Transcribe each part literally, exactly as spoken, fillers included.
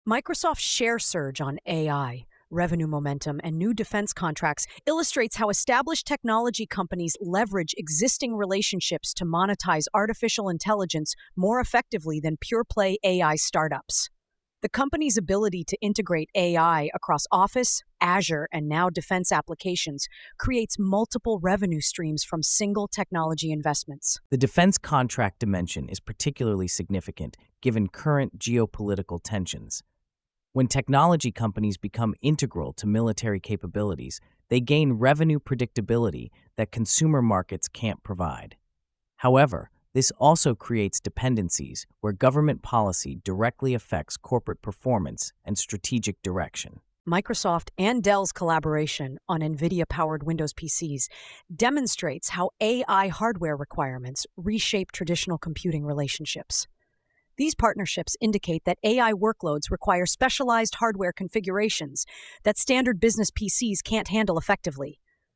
Microsoft's share surge on A I, revenue momentum, and new defense contracts illustrates how established technology companies leverage existing relationships to monetize artificial intelligence more effectively than pure play A I startups. The company's ability to integrate A I across Office, Azure, and now defense applications creates multiple revenue streams from single technology investments. The defense contract dimension is particularly significant given current geopolitical tensions. When technology companies become integral to military capabilities, they gain revenue predictability that consumer markets can't provide. However, this also creates dependencies where government policy directly affects corporate performance and strategic direction. Microsoft and Dell's collaboration on NVIDIA-powered Windows P Cs demonstrates how A I hardware requirements reshape traditional computing relationships. These partnerships indicate that A I workloads require specialized hardware configurations that standard business P Cs can't handle effectively.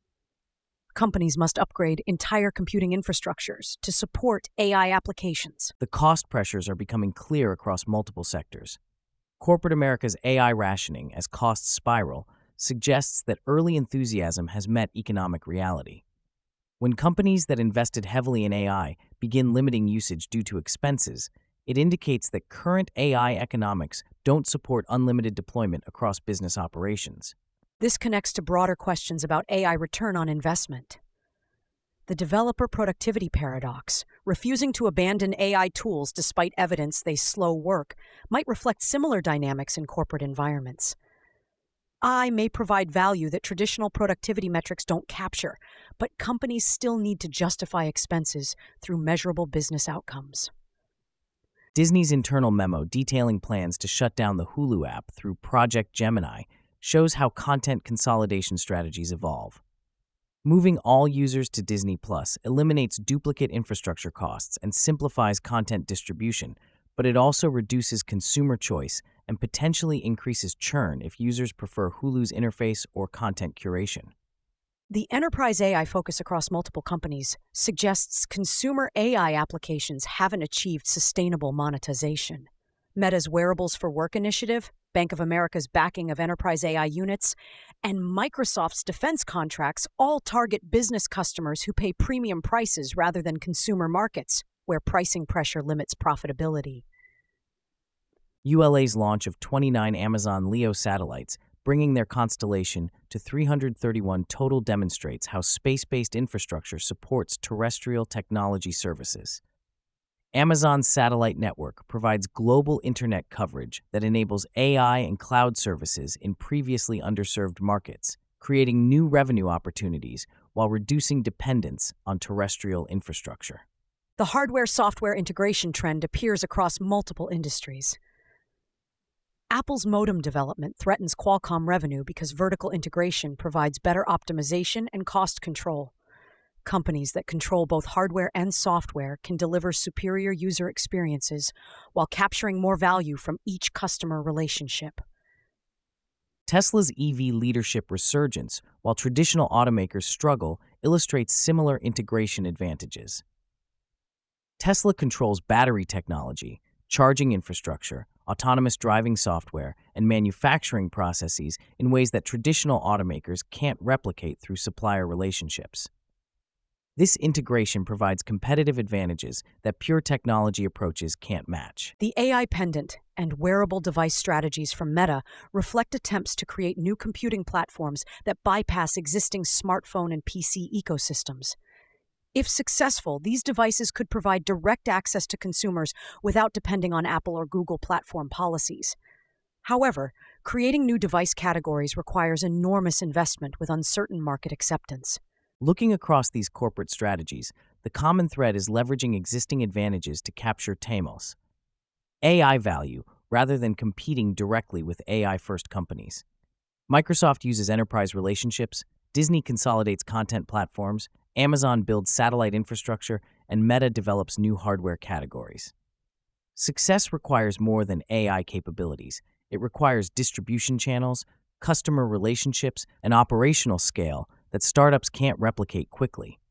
Companies must upgrade entire computing infrastructures to support A I applications. The cost pressures are becoming clear across multiple sectors. Corporate America's A I rationing as costs spiral suggests that early enthusiasm has met economic reality. When companies that invested heavily in A I begin limiting usage due to expenses, it indicates that current A I economics don't support unlimited deployment across business operations. This connects to broader questions about A I return on investment. The developer productivity paradox, refusing to abandon A I tools despite evidence they slow work, might reflect similar dynamics in corporate environments. A I may provide value that traditional productivity metrics don't capture, but companies still need to justify expenses through measurable business outcomes. Disney's internal memo detailing plans to shut down the Hulu app through Project Gemini shows how content consolidation strategies evolve. Moving all users to Disney Plus eliminates duplicate infrastructure costs and simplifies content distribution, but it also reduces consumer choice and potentially increases churn if users prefer Hulu's interface or content curation. The enterprise A I focus across multiple companies suggests consumer A I applications haven't achieved sustainable monetization. Meta's Wearables for Work initiative, Bank of America's backing of enterprise A I units, and Microsoft's defense contracts all target business customers who pay premium prices rather than consumer markets, where pricing pressure limits profitability. U L A's launch of twenty-nine Amazon Leo satellites, bringing their constellation to three hundred thirty-one total, demonstrates how space-based infrastructure supports terrestrial technology services. Amazon's satellite network provides global internet coverage that enables A I and cloud services in previously underserved markets, creating new revenue opportunities while reducing dependence on terrestrial infrastructure. The hardware-software integration trend appears across multiple industries. Apple's modem development threatens Qualcomm revenue because vertical integration provides better optimization and cost control. Companies that control both hardware and software can deliver superior user experiences while capturing more value from each customer relationship. Tesla's E V leadership resurgence, while traditional automakers struggle, illustrates similar integration advantages. Tesla controls battery technology, charging infrastructure, autonomous driving software, and manufacturing processes in ways that traditional automakers can't replicate through supplier relationships. This integration provides competitive advantages that pure technology approaches can't match. The A I pendant and wearable device strategies from Meta reflect attempts to create new computing platforms that bypass existing smartphone and P C ecosystems. If successful, these devices could provide direct access to consumers without depending on Apple or Google platform policies. However, creating new device categories requires enormous investment with uncertain market acceptance. Looking across these corporate strategies, the common thread is leveraging existing advantages to capture T A M O S, A I value, rather than competing directly with A I-first companies. Microsoft uses enterprise relationships, Disney consolidates content platforms, Amazon builds satellite infrastructure, and Meta develops new hardware categories. Success requires more than A I capabilities. It requires distribution channels, customer relationships, and operational scale that startups can't replicate quickly.